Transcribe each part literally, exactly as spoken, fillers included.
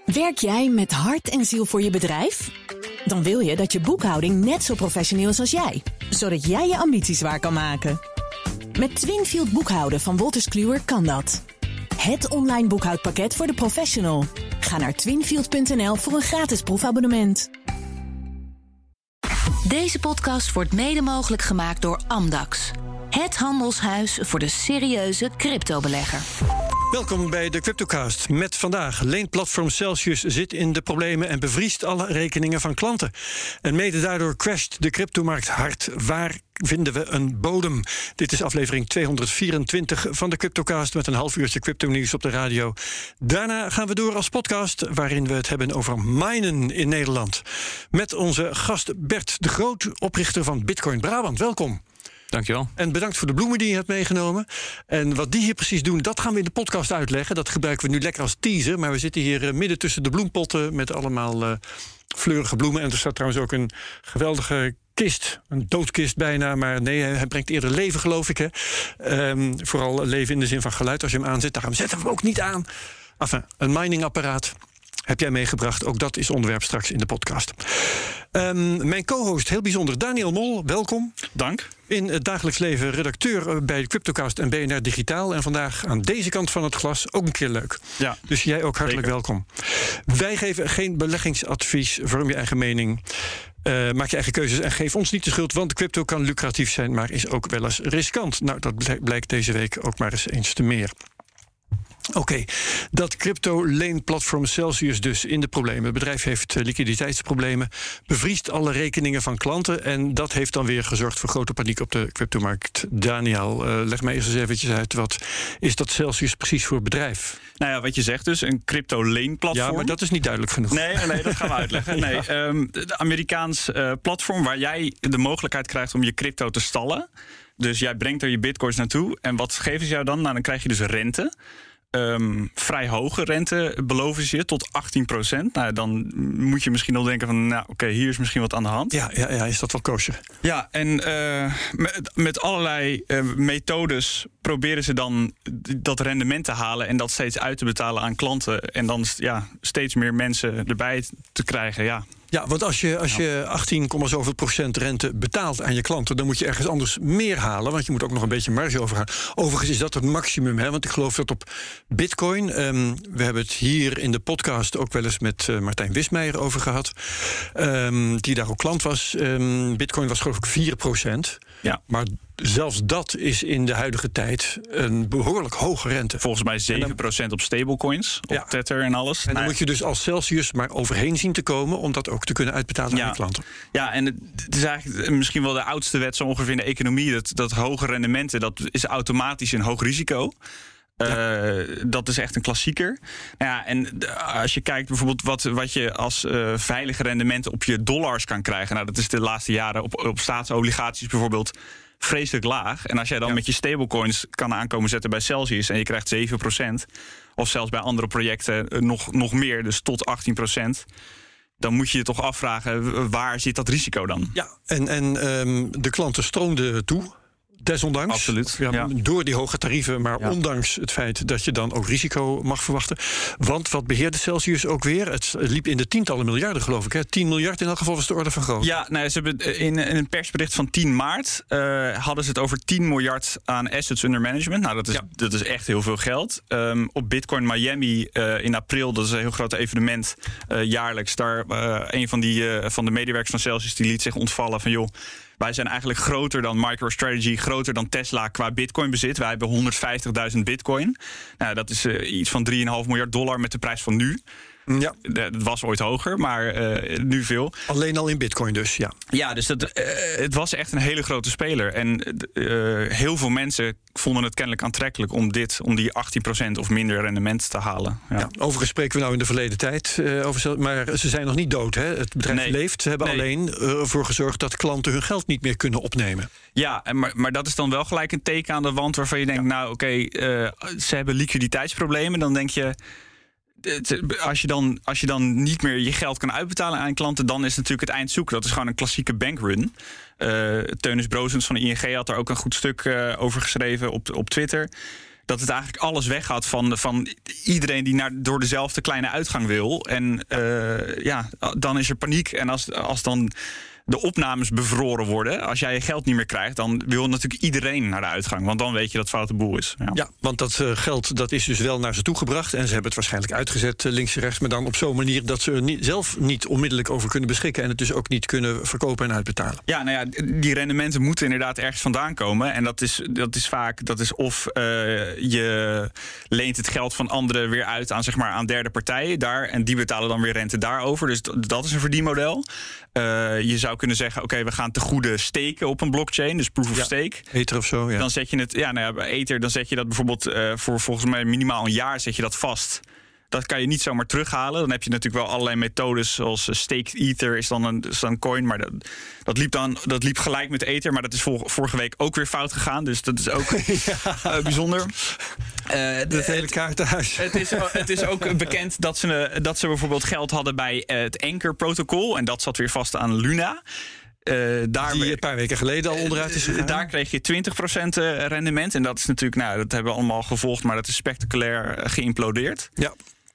Werk jij met hart en ziel voor je bedrijf? Dan wil je dat je boekhouding net zo professioneel is als jij, zodat jij je ambities waar kan maken. Met Twinfield boekhouden van Wolters Kluwer kan dat. Het online boekhoudpakket voor de professional. Ga naar twinfield punt n l voor een gratis proefabonnement. Deze podcast wordt mede mogelijk gemaakt door Amdax. Het handelshuis voor de serieuze cryptobelegger. Welkom bij de CryptoCast. Met vandaag: leenplatform Celsius zit in de problemen en bevriest alle rekeningen van klanten. En mede daardoor crasht de cryptomarkt hard. Waar vinden we een bodem? Dit is aflevering tweehonderdvierentwintig van de CryptoCast met een half uurtje crypto-nieuws op de radio. Daarna gaan we door als podcast, waarin we het hebben over minen in Nederland. Met onze gast Bert de Groot, oprichter van Bitcoin Brabant. Welkom. Dankjewel. En bedankt voor de bloemen die je hebt meegenomen. En wat die hier precies doen, dat gaan we in de podcast uitleggen. Dat gebruiken we nu lekker als teaser. Maar we zitten hier uh, midden tussen de bloempotten met allemaal uh, fleurige bloemen. En er staat trouwens ook een geweldige kist. Een doodkist bijna, maar nee, hij brengt eerder leven, geloof ik. Hè. Um, vooral leven in de zin van geluid als je hem aanzet. Daarom zetten we hem ook niet aan. Enfin, een miningapparaat heb jij meegebracht. Ook dat is onderwerp straks in de podcast. Um, mijn co-host, heel bijzonder, Daniel Mol, welkom. Dank. In het dagelijks leven redacteur bij de CryptoCast en B N R Digitaal. En vandaag aan deze kant van het glas ook een keer leuk. Ja. Dus jij ook hartelijk Zeker. welkom. Wij geven geen beleggingsadvies, vorm je eigen mening. Uh, maak je eigen keuzes en geef ons niet de schuld, want de crypto kan lucratief zijn, maar is ook wel eens riskant. Nou, dat blijkt deze week ook maar eens eens te meer. Oké, okay. Dat crypto-leenplatform Celsius dus in de problemen. Het bedrijf heeft uh, liquiditeitsproblemen, bevriest alle rekeningen van klanten en dat heeft dan weer gezorgd voor grote paniek op de cryptomarkt. Daniel, uh, leg mij eerst eens eventjes uit, wat is dat Celsius precies voor bedrijf? Nou ja, wat je zegt dus, een crypto-leenplatform. Ja, maar dat is niet duidelijk genoeg. Nee, nee, dat gaan we uitleggen. Nee, ja. um, de Amerikaans uh, platform waar jij de mogelijkheid krijgt om je crypto te stallen. Dus jij brengt er je bitcoins naartoe en wat geven ze jou dan? Nou, dan krijg je dus rente. Um, vrij hoge rente beloven ze je, tot achttien procent. Nou, dan moet je misschien al denken van, nou oké, okay, hier is misschien wat aan de hand. Ja, ja, ja, is dat wel kosher? Ja, en uh, met, met allerlei uh, methodes proberen ze dan dat rendement te halen en dat steeds uit te betalen aan klanten. En dan ja, steeds meer mensen erbij te krijgen, ja. Ja, want als je, als je achttien komma zoveel procent rente betaalt aan je klanten, dan moet je ergens anders meer halen, want je moet ook nog een beetje marge overhalen. Overigens is dat het maximum, hè, want ik geloof dat op Bitcoin, um, we hebben het hier in de podcast ook wel eens met uh, Martijn Wismeijer over gehad, um, die daar ook klant was. Um, Bitcoin was geloof ik vier procent. Ja. Maar zelfs dat is in de huidige tijd een behoorlijk hoge rente. Volgens mij zeven procent op stablecoins, op ja. Tether en alles. En dan nou, moet je dus als Celsius maar overheen zien te komen om dat ook te kunnen uitbetalen ja. aan je klanten. Ja, en het is eigenlijk misschien wel de oudste wet zo ongeveer in de economie. Dat, dat hoge rendementen, dat is automatisch een hoog risico. Ja. Uh, dat is echt een klassieker. Nou ja, en als je kijkt bijvoorbeeld wat, wat je als uh, veilige rendementen op je dollars kan krijgen. Nou, dat is de laatste jaren op, op staatsobligaties bijvoorbeeld vreselijk laag. En als jij dan ja. met je stablecoins kan aankomen zetten bij Celsius en je krijgt zeven procent, of zelfs bij andere projecten nog, nog meer, dus tot achttien procent. Dan moet je je toch afvragen, waar zit dat risico dan? Ja, en, en um, de klanten stroomden toe. Desondanks. Absoluut. Ja, ja. Door die hoge tarieven, maar ja. ondanks het feit dat je dan ook risico mag verwachten. Want wat beheerde Celsius ook weer? Het liep in de tientallen miljarden, geloof ik. Hè? tien miljard in elk geval was de orde van grootte. Ja, nou, ze hebben in, in een persbericht van tien maart uh, hadden ze het over tien miljard aan assets under management. Nou, dat is, ja. dat is echt heel veel geld. Um, op Bitcoin Miami uh, in april, dat is een heel groot evenement uh, jaarlijks. Daar uh, een van, die, uh, van de medewerkers van Celsius die liet zich ontvallen van joh, wij zijn eigenlijk groter dan MicroStrategy, groter dan Tesla qua bitcoinbezit. Wij hebben honderdvijftigduizend bitcoin. Nou, dat is uh, iets van drie komma vijf miljard dollar met de prijs van nu. Ja. Het was ooit hoger, maar uh, nu veel. Alleen al in bitcoin dus, ja. Ja, dus dat, uh, het was echt een hele grote speler. En uh, heel veel mensen vonden het kennelijk aantrekkelijk om dit, om die achttien procent of minder rendement te halen. Ja. Ja, overigens spreken we nou in de verleden tijd uh, over, maar ze zijn nog niet dood, hè? Het bedrijf nee. leeft. Ze hebben nee. alleen ervoor uh, gezorgd dat klanten hun geld niet meer kunnen opnemen. Ja, maar, maar dat is dan wel gelijk een teken aan de wand waarvan je denkt, ja. nou oké, okay, uh, ze hebben liquiditeitsproblemen. Dan denk je, Als je, dan, als je dan niet meer je geld kan uitbetalen aan klanten, dan is natuurlijk het eind zoek. Dat is gewoon een klassieke bankrun. Uh, Teunis Brozens van de I N G had daar ook een goed stuk uh, over geschreven op, op Twitter. dat het eigenlijk alles weggaat van, van iedereen die naar, door dezelfde kleine uitgang wil. En uh, ja, dan is er paniek. En als, als dan de opnames bevroren worden, als jij je geld niet meer krijgt, dan wil natuurlijk iedereen naar de uitgang. Want dan weet je dat het foute boel is. Ja, ja want dat uh, geld dat is dus wel naar ze toe gebracht. En ze hebben het waarschijnlijk uitgezet uh, links en rechts. Maar dan op zo'n manier dat ze er niet, zelf niet onmiddellijk over kunnen beschikken. En het dus ook niet kunnen verkopen en uitbetalen. Ja, nou ja, die rendementen moeten inderdaad ergens vandaan komen. En dat is, dat is vaak, dat is of uh, je leent het geld van anderen weer uit aan, zeg maar, aan derde partijen daar. En die betalen dan weer rente daarover. Dus d- dat is een verdienmodel. Uh, je zou kunnen zeggen, oké, okay, we gaan te goede steken op een blockchain, dus proof of ja, stake. Ether of zo, ja. Dan zet je het, ja, nou ja, bij Ether, dan zet je dat bijvoorbeeld uh, voor volgens mij minimaal een jaar zet je dat vast. Dat kan je niet zomaar terughalen. Dan heb je natuurlijk wel allerlei methodes, zoals uh, staked Ether is dan een, is dan een coin, maar dat, dat, liep dan, dat liep gelijk met Ether, maar dat is vor, vorige week ook weer fout gegaan, dus dat is ook ja. uh, bijzonder. Uh, dat hele kaartenhuis. Het is, het is ook bekend dat ze, dat ze bijvoorbeeld geld hadden bij het Anchor-protocol. En dat zat weer vast aan Luna. Uh, daar Die een paar weken geleden al onderuit is gegaan. Daar kreeg je twintig procent rendement. En dat is natuurlijk, nou, dat hebben we allemaal gevolgd, maar dat is spectaculair geïmplodeerd. Ja.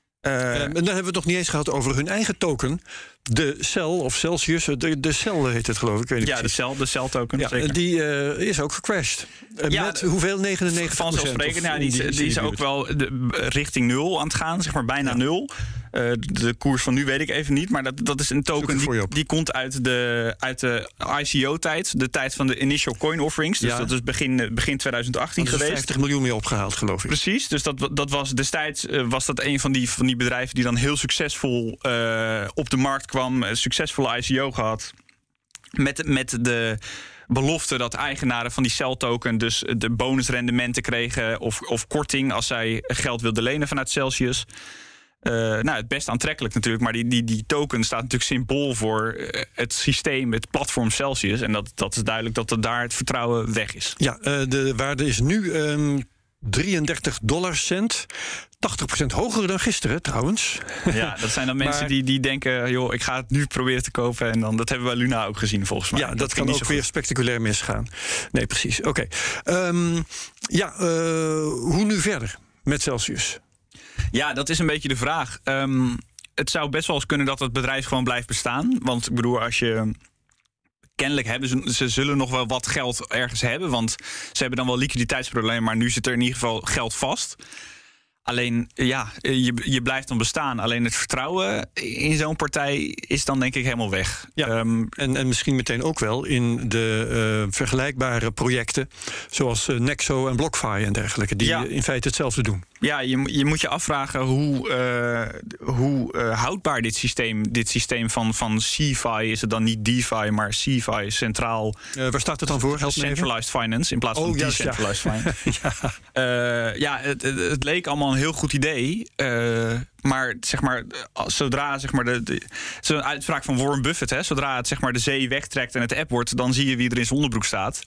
Uh, en dan hebben we het nog niet eens gehad over hun eigen token. De Cell of Celsius, de, de Cell heet het geloof ik. Weet ja, de Cell, de Cell token. Ja, zeker. Die uh, is ook gecrashed. Uh, ja, met hoeveel? negenennegentig procent? Vanzelfsprekend. Ja, die, die, die is ook wel de, richting nul aan het gaan, zeg maar bijna ja. nul. Uh, de koers van nu weet ik even niet, maar dat, dat is een token die, die komt uit de, uit de I C O-tijd. De tijd van de initial coin offerings. Dus ja. dat is begin, begin twintig achttien geweest. Er is vijftig miljoen meer opgehaald, geloof ik. Precies, dus dat, dat was destijds uh, was dat een van die, van die bedrijven die dan heel succesvol uh, op de markt kwam. Een succesvolle I C O gehad. Met, met de belofte dat eigenaren van die Cell-token dus de bonusrendementen kregen of, of korting als zij geld wilden lenen vanuit Celsius. Uh, nou, het best aantrekkelijk natuurlijk, maar die, die, die token staat natuurlijk symbool voor uh, het systeem, het platform Celsius. En dat, dat is duidelijk dat er daar het vertrouwen weg is. Ja, uh, de waarde is nu um, drieëndertig dollar cent. tachtig procent hoger dan gisteren trouwens. Ja, dat zijn dan mensen maar, die, die denken, joh, ik ga het nu proberen te kopen. En dan, dat hebben we bij Luna ook gezien volgens mij. Ja, dat, dat kan ook weer spectaculair misgaan. Nee, precies. Oké. Okay. Um, ja, uh, hoe nu verder met Celsius? Ja, dat is een beetje de vraag. Um, het zou best wel eens kunnen dat het bedrijf gewoon blijft bestaan. Want ik bedoel, als je... Kennelijk hebben ze, ze zullen nog wel wat geld ergens hebben. Want ze hebben dan wel liquiditeitsproblemen, maar nu zit er in ieder geval geld vast. Alleen, ja, je, je blijft dan bestaan. Alleen het vertrouwen in zo'n partij is dan denk ik helemaal weg. Ja, um, en, en misschien meteen ook wel in de uh, vergelijkbare projecten, zoals uh, Nexo en BlockFi en dergelijke, die ja. in feite hetzelfde doen. Ja, je, je moet je afvragen hoe, uh, hoe uh, houdbaar dit systeem, dit systeem van, van CeFi is. Het dan niet DeFi, maar CeFi, centraal. Uh, waar staat het dan voor? Help Centralized Finance in plaats van oh, Decentralized ja. Finance. ja, uh, ja het, het, het leek allemaal een heel goed idee. Uh, maar zeg maar, zodra zeg maar de, de zo'n uitspraak van Warren Buffett, hè, zodra het zeg maar de zee wegtrekt en het app wordt, dan zie je wie er in zijn onderbroek staat.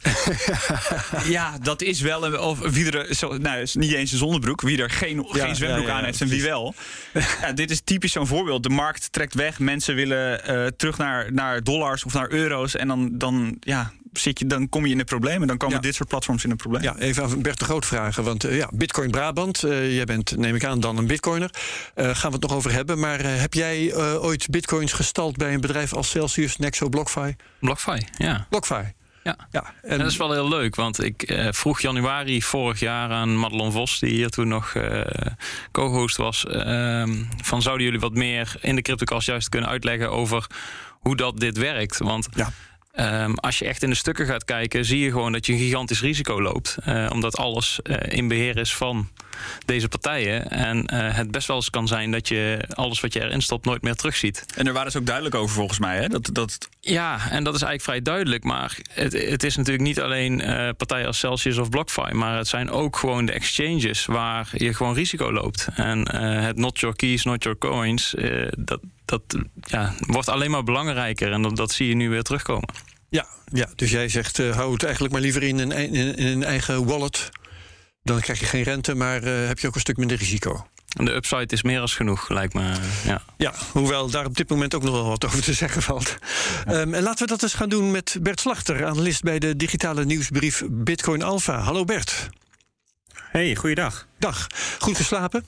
Ja, dat is wel een, of wie er, zo, nou, is niet eens een zonnebrok, wie er geen, ja, geen zwembroek ja, ja, aan heeft en wie wel. Ja, dit is typisch zo'n voorbeeld. De markt trekt weg, mensen willen uh, terug naar, naar dollars of naar euro's en dan, dan ja. Zit je, dan kom je in de problemen. Dan komen ja. dit soort platforms in de problemen. Ja, even aan Bert de Groot vragen. Want uh, ja, Bitcoin Brabant, uh, jij bent, neem ik aan, dan een bitcoiner. Uh, gaan we het nog over hebben. Maar uh, heb jij uh, ooit bitcoins gestald bij een bedrijf als Celsius, Nexo, BlockFi? BlockFi, ja. BlockFi. Ja, ja en dat is wel heel leuk, want ik uh, vroeg januari vorig jaar aan Madelon Vos, die hier toen nog uh, co-host was, uh, van zouden jullie wat meer in de CryptoCast juist kunnen uitleggen over hoe dat dit werkt? Want ja. Um, als je echt in de stukken gaat kijken, zie je gewoon dat je een gigantisch risico loopt. Uh, omdat alles uh, in beheer is van deze partijen. En uh, het best wel eens kan zijn dat je alles wat je erin stopt nooit meer terugziet. En daar waren ze ook duidelijk over volgens mij, hè? Dat, dat... Ja, en dat is eigenlijk vrij duidelijk. Maar het, het is natuurlijk niet alleen uh, partijen als Celsius of BlockFi. Maar het zijn ook gewoon de exchanges waar je gewoon risico loopt. En uh, het not your keys, not your coins, uh, dat... Dat ja, wordt alleen maar belangrijker en dat, dat zie je nu weer terugkomen. Ja, ja dus jij zegt, uh, hou het eigenlijk maar liever in een, in, in een eigen wallet. Dan krijg je geen rente, maar uh, heb je ook een stuk minder risico. De upside is meer als genoeg, lijkt me. Ja. ja, hoewel daar op dit moment ook nog wel wat over te zeggen valt. Ja. Um, en laten we dat eens gaan doen met Bert Slachter, analist bij de digitale nieuwsbrief Bitcoin Alpha. Hallo Bert. Hey, goeiedag. Dag. Goed geslapen?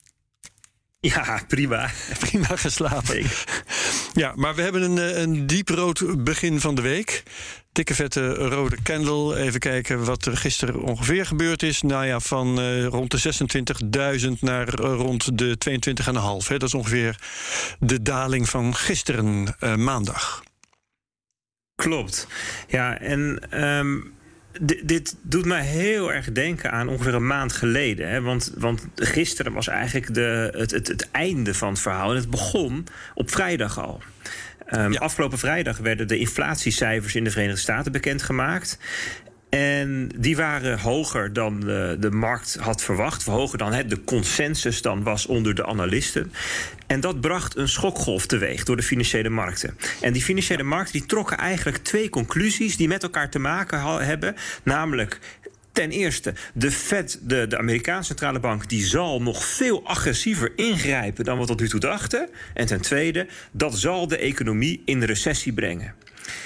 Ja, prima. Prima geslapen. Ja, maar we hebben een, een dieprood begin van de week. Dikke vette rode candle. Even kijken wat er gisteren ongeveer gebeurd is. Nou ja, van uh, rond de zesentwintigduizend naar uh, rond de tweeëntwintig komma vijf. Hè. Dat is ongeveer de daling van gisteren, uh, maandag. Klopt. Ja, en Um... D- dit doet mij heel erg denken aan ongeveer een maand geleden. Hè? Want, want gisteren was eigenlijk de, het, het, het einde van het verhaal. En het begon op vrijdag al. Um, ja. Afgelopen vrijdag werden de inflatiecijfers in de Verenigde Staten bekendgemaakt. En die waren hoger dan de, de markt had verwacht. Hoger dan he, de consensus dan was onder de analisten. En dat bracht een schokgolf teweeg door de financiële markten. En die financiële markten die trokken eigenlijk twee conclusies die met elkaar te maken ha- hebben. Namelijk, ten eerste, de Fed, de, de Amerikaanse centrale bank, die zal nog veel agressiever ingrijpen dan we tot nu toe dachten. En ten tweede, dat zal de economie in de recessie brengen.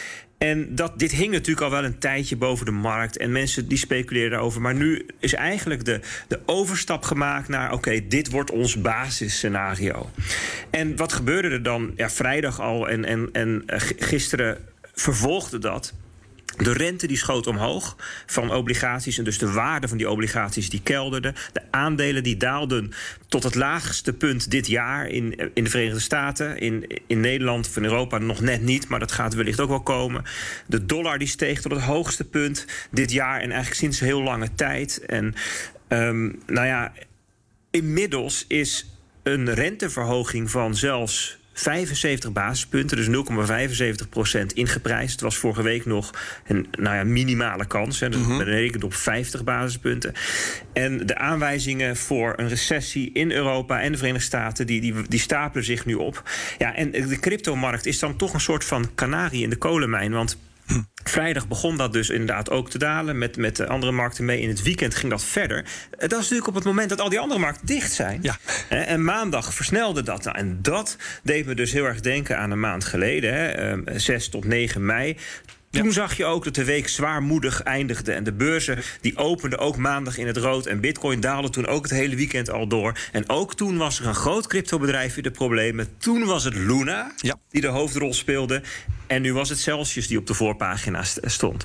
En dat, dit hing natuurlijk al wel een tijdje boven de markt. En mensen die speculeerden daarover. Maar nu is eigenlijk de, de overstap gemaakt naar, oké, okay, dit wordt ons basisscenario. En wat gebeurde er dan? Ja, vrijdag al en, en, en gisteren vervolgde dat. De rente die schoot omhoog van obligaties. En dus de waarde van die obligaties die kelderden. De aandelen die daalden tot het laagste punt dit jaar in, in de Verenigde Staten. In, in Nederland of in Europa nog net niet. Maar dat gaat wellicht ook wel komen. De dollar die steeg tot het hoogste punt dit jaar. En eigenlijk sinds heel lange tijd. En um, nou ja, inmiddels is een renteverhoging van zelfs vijfenzeventig basispunten, dus nul komma vijfenzeventig procent ingeprijsd. Het was vorige week nog een nou ja, minimale kans. Hè, dus mm-hmm. berekend op vijftig basispunten. En de aanwijzingen voor een recessie in Europa en de Verenigde Staten, die, die, die stapelen zich nu op. Ja, en de cryptomarkt is dan toch een soort van kanarie in de kolenmijn. Want vrijdag begon dat dus inderdaad ook te dalen. Met, met de andere markten mee. In het weekend ging dat verder. Dat is natuurlijk op het moment dat al die andere markten dicht zijn. Ja. En maandag versnelde dat. Nou, en dat deed me dus heel erg denken aan een maand geleden. Hè, zes tot negen mei. Toen ja. zag je ook dat de week zwaarmoedig eindigde. En de beurzen die openden ook maandag in het rood. En Bitcoin daalde toen ook het hele weekend al door. En ook toen was er een groot cryptobedrijf in de problemen. Toen was het Luna ja. die de hoofdrol speelde. En nu was het Celsius die op de voorpagina stond.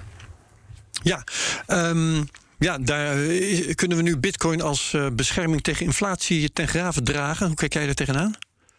Ja, um, ja daar kunnen we nu Bitcoin als uh, bescherming tegen inflatie ten grave dragen. Hoe kijk jij er tegenaan?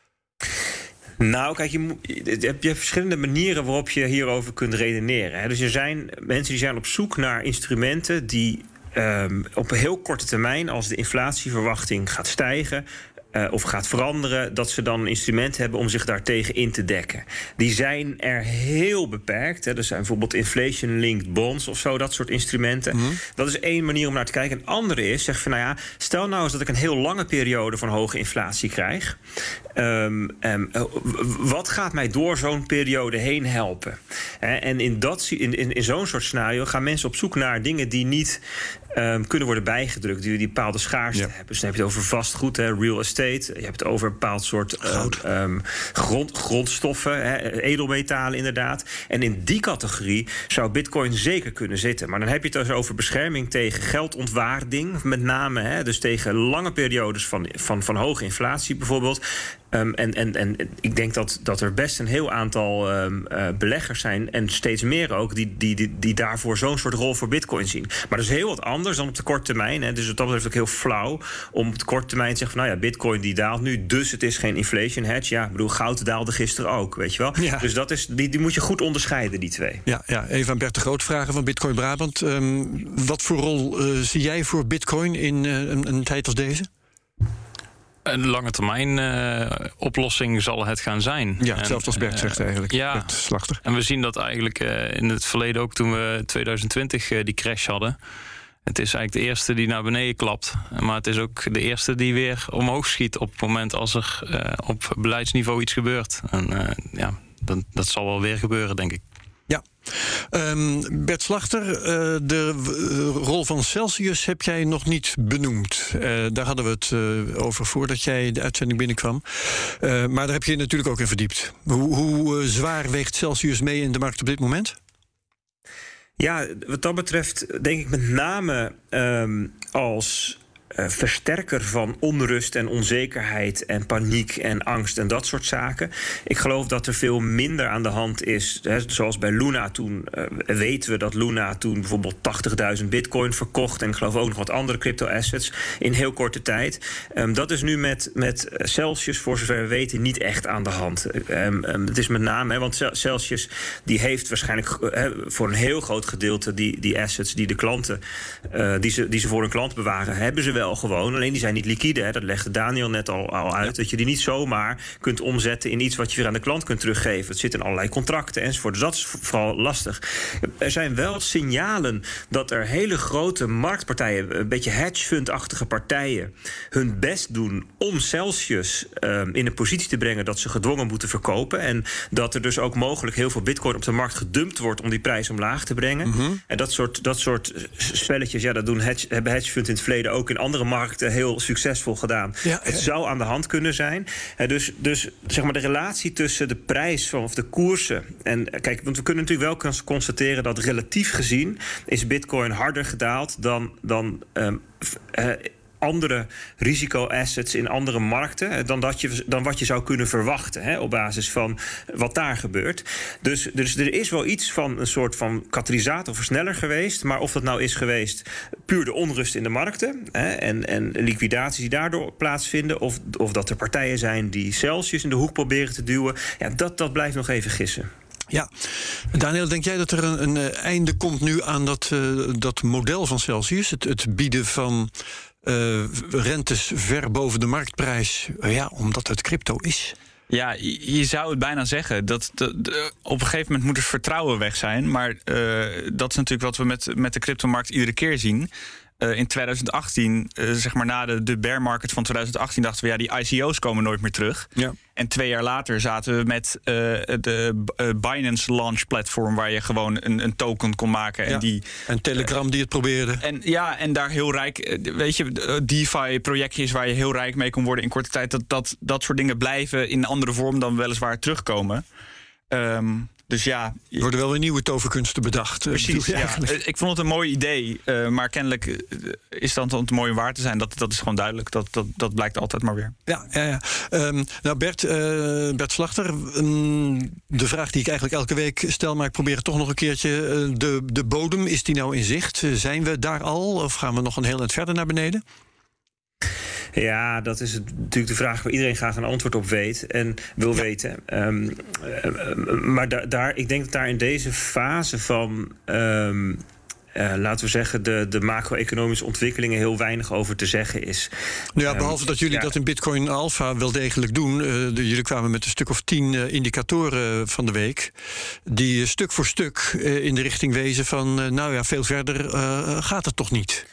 Nou, kijk, je, je hebt verschillende manieren waarop je hierover kunt redeneren. Hè. Dus er zijn mensen die zijn op zoek naar instrumenten die um, op een heel korte termijn, als de inflatieverwachting gaat stijgen, Uh, of gaat veranderen, dat ze dan een instrument hebben om zich daartegen in te dekken. Die zijn er heel beperkt. Hè. Er zijn bijvoorbeeld inflation-linked bonds of zo, dat soort instrumenten. Mm-hmm. Dat is één manier om naar te kijken. Een andere is, zeg van, nou ja, stel nou eens dat ik een heel lange periode van hoge inflatie krijg. Um, um, uh, wat gaat mij door zo'n periode heen helpen? Hè, en in, dat, in, in, in zo'n soort scenario gaan mensen op zoek naar dingen die niet Um, kunnen worden bijgedrukt, die die bepaalde schaarste ja. hebben. Dus dan heb je het over vastgoed, hè, real estate. Je hebt het over een bepaald soort uh, um, grond, grondstoffen, hè, edelmetalen inderdaad. En in die categorie zou Bitcoin zeker kunnen zitten. Maar dan heb je het dus over bescherming tegen geldontwaarding, met name. Hè, dus tegen lange periodes van, van, van hoge inflatie bijvoorbeeld. Um, en, en, en ik denk dat, dat er best een heel aantal um, uh, beleggers zijn, en steeds meer ook, die, die, die, die daarvoor zo'n soort rol voor Bitcoin zien. Maar dat is heel wat anders dan op de korte termijn. Hè. Dus wat dat betreft ook heel flauw om op de korte termijn te zeggen van, nou ja, Bitcoin die daalt nu, dus het is geen inflation hedge. Ja, ik bedoel, goud daalde gisteren ook, weet je wel. Ja. Dus dat is, die, die moet je goed onderscheiden, die twee. Ja, ja, even aan Bert de Groot vragen van Bitcoin Brabant. Um, wat voor rol uh, zie jij voor Bitcoin in uh, een, een tijd als deze? Een lange termijn uh, oplossing zal het gaan zijn. Ja, hetzelfde als Bert zegt eigenlijk. Ja, Bert Slachter. En we zien dat eigenlijk uh, in het verleden ook, toen we twintig twintig uh, die crash hadden. Het is eigenlijk de eerste die naar beneden klapt. Maar het is ook de eerste die weer omhoog schiet op het moment als er uh, op beleidsniveau iets gebeurt. En uh, ja, dat, dat zal wel weer gebeuren, denk ik. Ja. Um, Bert Slachter, uh, de uh, rol van Celsius heb jij nog niet benoemd. Uh, daar hadden we het uh, over voordat jij de uitzending binnenkwam. Uh, maar daar heb je je natuurlijk ook in verdiept. Hoe, hoe uh, zwaar weegt Celsius mee in de markt op dit moment? Ja, wat dat betreft denk ik met name um, als uh, versterker van onrust en onzekerheid en paniek en angst en dat soort zaken. Ik geloof dat er veel minder aan de hand is. Hè, zoals bij Luna toen uh, weten we dat Luna toen bijvoorbeeld tachtigduizend bitcoin verkocht en ik geloof ook nog wat andere crypto-assets in heel korte tijd. Um, dat is nu met, met Celsius, voor zover we weten, niet echt aan de hand. Um, um, het is met name, hè, want Celsius die heeft waarschijnlijk uh, voor een heel groot gedeelte die, die assets die de klanten, uh, die, ze, die ze voor hun klant bewaren, hebben ze wel gewoon. Alleen die zijn niet liquide. Hè. Dat legde Daniel net al, al uit. Ja. Dat je die niet zomaar kunt omzetten in iets wat je weer aan de klant kunt teruggeven. Het zit in allerlei contracten enzovoort. Dus dat is vooral lastig. Er zijn wel signalen dat er hele grote marktpartijen, een beetje hedge fund-achtige partijen, hun best doen om Celsius um, in een positie te brengen dat ze gedwongen moeten verkopen. En dat er dus ook mogelijk heel veel bitcoin op de markt gedumpt wordt om die prijs omlaag te brengen. Mm-hmm. En dat soort, dat soort spelletjes, ja, dat doen hedge, hebben hedge funds in het verleden ook in andere markten heel succesvol gedaan. Ja, het zou aan de hand kunnen zijn. Uh, dus, dus zeg maar de relatie tussen de prijs van of de koersen. En kijk, want we kunnen natuurlijk wel constateren dat relatief gezien is bitcoin harder gedaald dan, dan um, uh, andere risico-assets in andere markten dan, dat je, dan wat je zou kunnen verwachten, hè, op basis van wat daar gebeurt. Dus, dus er is wel iets van een soort van katalysator, versneller geweest, maar of dat nou is geweest puur de onrust in de markten, hè, en, en liquidaties die daardoor plaatsvinden, of, of dat er partijen zijn die Celsius in de hoek proberen te duwen, ja, dat, dat blijft nog even gissen. Ja, Daniel, denk jij dat er een, een einde komt nu aan dat, uh, dat model van Celsius, het, het bieden van Uh, rentes ver boven de marktprijs, uh, ja, omdat het crypto is? Ja, je, je zou het bijna zeggen. Dat de, de, op een gegeven moment moet het vertrouwen weg zijn. Maar uh, dat is natuurlijk wat we met, met de cryptomarkt iedere keer zien. Uh, in twintig achttien, uh, zeg maar na de, de bear market van twintig achttien, dachten we, ja, die I C O's komen nooit meer terug. Ja. En twee jaar later zaten we met uh, de uh, Binance Launch Platform, waar je gewoon een, een token kon maken. En, ja. die, en Telegram uh, die het probeerde. En ja, en daar heel rijk, weet je, DeFi-projectjes waar je heel rijk mee kon worden in korte tijd. Dat, dat, dat soort dingen blijven in een andere vorm dan weliswaar terugkomen. Um, Dus ja, er worden wel weer nieuwe toverkunsten bedacht. Precies, ja. Ik vond het een mooi idee. Uh, maar kennelijk is dat het mooi om waar te zijn. Dat, dat is gewoon duidelijk. Dat, dat, dat blijkt altijd maar weer. Ja, ja, ja. Um, nou Bert, uh, Bert Slachter. Um, de vraag die ik eigenlijk elke week stel, maar ik probeer het toch nog een keertje. Uh, de, de bodem, is die nou in zicht? Uh, zijn we daar al? Of gaan we nog een heel eind verder naar beneden? Ja, dat is het, natuurlijk de vraag waar iedereen graag een antwoord op weet en wil ja. weten. Um, uh, maar da- daar, ik denk dat daar in deze fase van, um, uh, laten we zeggen, de, de macro-economische ontwikkelingen heel weinig over te zeggen is. Ja, behalve um, dat jullie ja. dat in Bitcoin Alpha wel degelijk doen. Uh, de, jullie kwamen met een stuk of tien uh, indicatoren van de week, die uh, stuk voor stuk uh, in de richting wezen van, uh, nou ja, veel verder uh, gaat het toch niet.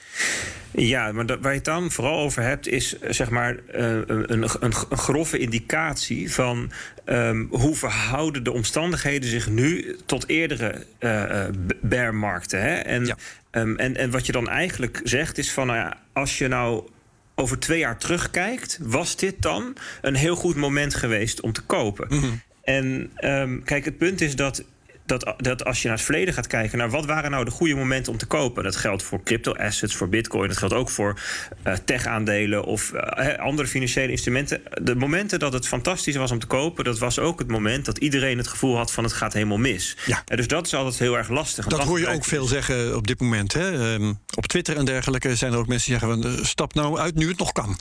Ja, maar dat, waar je het dan vooral over hebt, is zeg maar uh, een, een, een grove indicatie van um, hoe verhouden de omstandigheden zich nu tot eerdere uh, bearmarkten. Hè? En, ja. um, en, en wat je dan eigenlijk zegt is van, nou ja, als je nou over twee jaar terugkijkt, was dit dan een heel goed moment geweest om te kopen? Mm-hmm. En um, kijk, het punt is dat Dat, dat als je naar het verleden gaat kijken, naar wat waren nou de goede momenten om te kopen. Dat geldt voor crypto-assets, voor bitcoin. Dat geldt ook voor uh, tech-aandelen of uh, andere financiële instrumenten. De momenten dat het fantastisch was om te kopen, dat was ook het moment dat iedereen het gevoel had van het gaat helemaal mis. Ja. Uh, dus dat is altijd heel erg lastig. Dat hoor je ook veel zeggen op dit moment. Hè? Um, op Twitter en dergelijke zijn er ook mensen die zeggen van, stap nou uit nu het nog kan.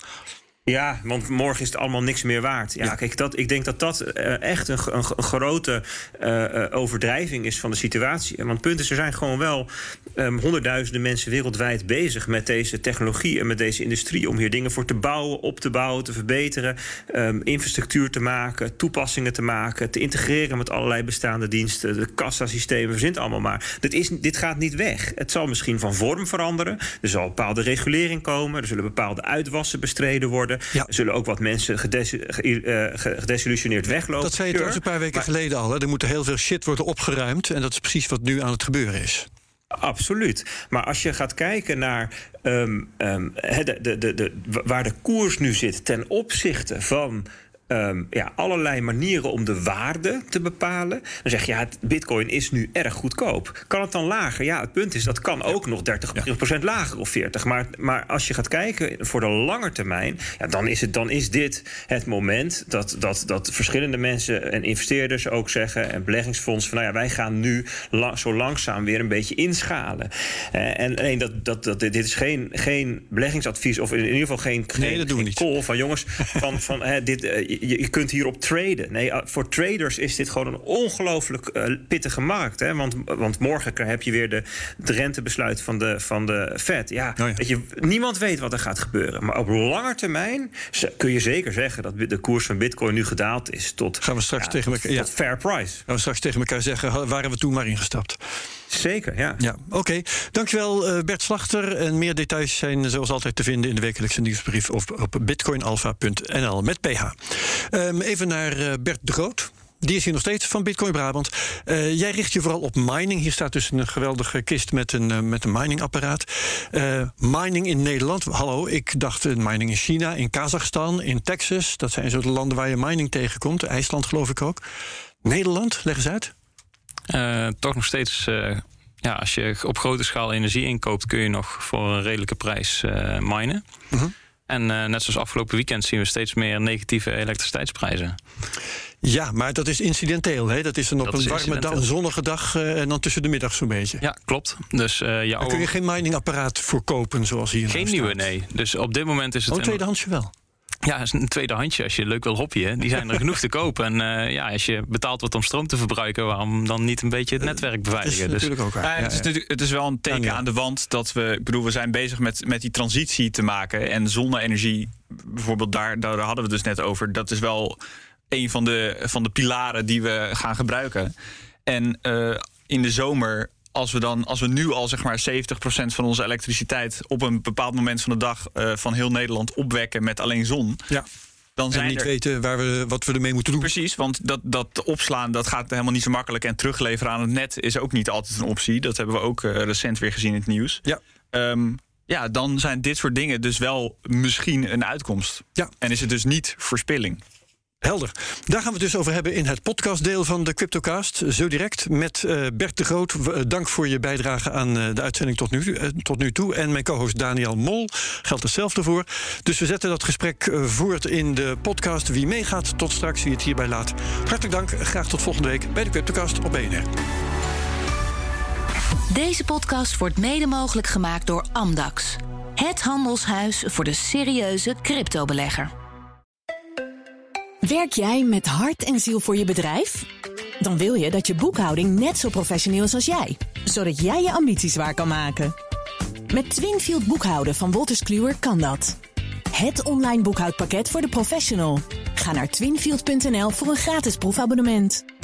Ja, want morgen is het allemaal niks meer waard. Ja, ja. Kijk, dat, ik denk dat dat uh, echt een, een, een grote uh, overdrijving is van de situatie. Want het punt is, er zijn gewoon wel um, honderdduizenden mensen wereldwijd bezig met deze technologie en met deze industrie, om hier dingen voor te bouwen, op te bouwen, te verbeteren, um, infrastructuur te maken, toepassingen te maken, te integreren met allerlei bestaande diensten, de kassasystemen, verzint allemaal maar. Dit, is, dit gaat niet weg. Het zal misschien van vorm veranderen. Er zal een bepaalde regulering komen. Er zullen bepaalde uitwassen bestreden worden. Ja. Er zullen ook wat mensen gedes- ge- uh, gedesillusioneerd weglopen. Dat zei je trouwens een paar weken maar, geleden al. Hè? Er moet heel veel shit worden opgeruimd. En dat is precies wat nu aan het gebeuren is. Absoluut. Maar als je gaat kijken naar um, um, de, de, de, de, waar de koers nu zit ten opzichte van Um, ja, allerlei manieren om de waarde te bepalen. Dan zeg je, ja, bitcoin is nu erg goedkoop. Kan het dan lager? Ja, het punt is, dat kan ook nog dertig procent lager of veertig. Maar, maar als je gaat kijken voor de lange termijn, ja, dan, is het, dan is dit het moment dat, dat, dat verschillende mensen en investeerders ook zeggen, en beleggingsfondsen, van nou ja, wij gaan nu lang, zo langzaam weer een beetje inschalen. Uh, en nee, dat, dat, dat, dit is geen, geen beleggingsadvies, of in ieder geval geen, nee, geen, dat doen we geen niet. call van jongens, van, van uh, dit, uh, je, je kunt hierop traden. Nee, uh, voor traders is dit gewoon een ongelooflijk uh, pittige markt. Hè? Want, want morgen heb je weer de, de rentebesluit van de, van de Fed. Ja, oh ja. Weet je, niemand weet wat er gaat gebeuren. Maar op lange termijn kun je zeker zeggen dat de koers van bitcoin nu gedaald is tot, gaan we straks ja, tegen elkaar, ja. tot fair price. Gaan we straks tegen elkaar zeggen, waren we toen maar ingestapt. Zeker, ja. ja Oké, okay. Dankjewel uh, Bert Slachter. En meer details zijn zoals altijd te vinden in de wekelijkse nieuwsbrief op, op bitcoinalpha punt n l met P H. Um, even naar uh, Bert de Groot. Die is hier nog steeds van Bitcoin Brabant. Uh, jij richt je vooral op mining. Hier staat dus een geweldige kist met een, uh, met een miningapparaat. Uh, mining in Nederland. Hallo, ik dacht uh, mining in China, in Kazachstan, in Texas. Dat zijn zo de landen waar je mining tegenkomt. IJsland geloof ik ook. Nederland, leg eens uit. Uh, toch nog steeds, uh, ja, als je op grote schaal energie inkoopt, kun je nog voor een redelijke prijs uh, minen. Uh-huh. En uh, net zoals afgelopen weekend zien we steeds meer negatieve elektriciteitsprijzen. Ja, maar dat is incidenteel. Hè? Dat is dan op dat een warme dag, een zonnige dag uh, en dan tussen de middag zo'n beetje. Ja, klopt. Dus, uh, ja, dan kun je geen miningapparaat voor kopen zoals hier. Geen nieuwe, nee. Dus op dit moment is het... Oh, tweedehandsje wel? Ja, is een tweedehandsje als je leuk wil hobbyen. Die zijn er genoeg te kopen. En uh, ja, als je betaald wordt om stroom te verbruiken, waarom dan niet een beetje het netwerk beveiligen? Dat is dus, natuurlijk ook waar. Ja, het, is natuurlijk, het is wel een teken ja, ja. aan de wand dat we... Ik bedoel, we zijn bezig met, met die transitie te maken. En zonne-energie, bijvoorbeeld, daar, daar hadden we het dus net over. Dat is wel een van de, van de pilaren die we gaan gebruiken. En uh, in de zomer... Als we, dan, als we nu al zeg maar zeventig procent van onze elektriciteit op een bepaald moment van de dag uh, van heel Nederland opwekken met alleen zon. Ja. Dan zijn en niet er... weten waar we, wat we ermee moeten doen. Precies, want dat, dat opslaan dat gaat helemaal niet zo makkelijk. En terugleveren aan het net is ook niet altijd een optie. Dat hebben we ook uh, recent weer gezien in het nieuws. Ja. Um, ja, dan zijn dit soort dingen dus wel misschien een uitkomst. Ja. En is het dus niet verspilling. Helder. Daar gaan we het dus over hebben in het podcastdeel van de Cryptocast. Zo direct met uh, Bert de Groot. Uh, dank voor je bijdrage aan uh, de uitzending tot nu, uh, tot nu toe. En mijn co-host Daniel Mol geldt hetzelfde voor. Dus we zetten dat gesprek uh, voort in de podcast. Wie meegaat, tot straks. Wie het hierbij laat. Hartelijk dank. Graag tot volgende week bij de Cryptocast op B N R. Deze podcast wordt mede mogelijk gemaakt door Amdax. Het handelshuis voor de serieuze cryptobelegger. Werk jij met hart en ziel voor je bedrijf? Dan wil je dat je boekhouding net zo professioneel is als jij, zodat jij je ambities waar kan maken. Met Twinfield boekhouden van Wolters Kluwer kan dat. Het online boekhoudpakket voor de professional. Ga naar twinfield punt n l voor een gratis proefabonnement.